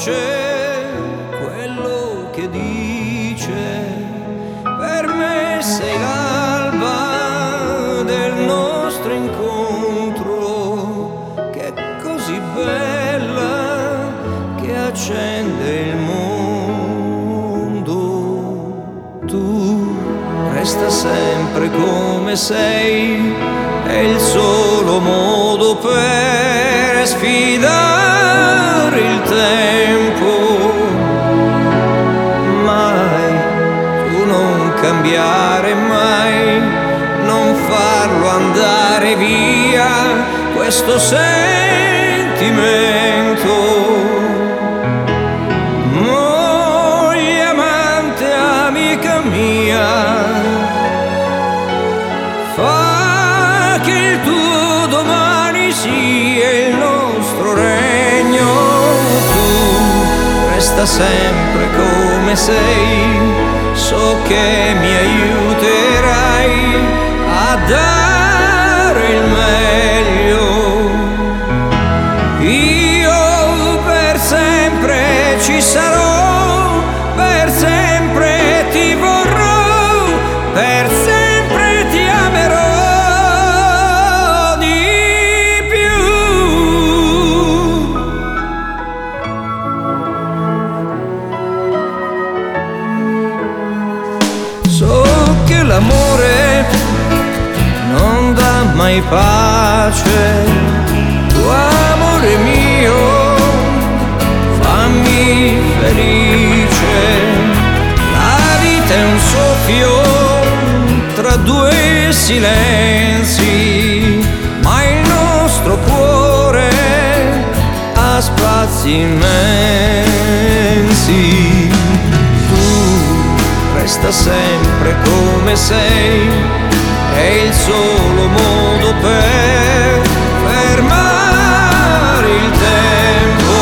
voce quello che dice: per me sei l'alba del nostro incontro, che è così bella che accende il mondo. Tu resta sempre come sei, è il solo modo per sfidare il tempo. Mai tu non cambiare, mai non farlo andare via questo sentimento. Moglie, amante, amica mia, fa che il tuo domani sia il nostro regno. Tu resta sempre come sei, so che mi aiuterai a dare il meglio. Io per sempre ci sarò, per sempre ti vorrò, per sempre ti amerò di più. So che l'amore non dà mai pace. Tu amore mio, fammi felice. La vita è un soffio tra due silenzi, ma il nostro cuore ha spazi immensi. Tu resta sempre come sei, è il solo modo per fermare il tempo.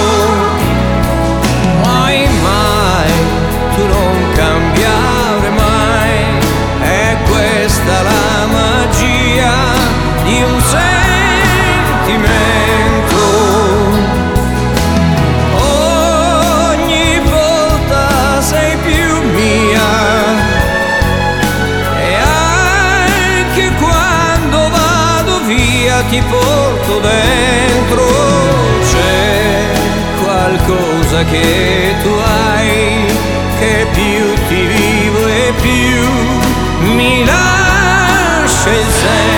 Mai, mai, tu non cambiare mai, è questa la magia di un sentimento. Ogni volta sei più mia, e anche quando vado via ti porto dentro. C'è qualcosa che tu hai, che più ti vivo e più mi lascia il senso.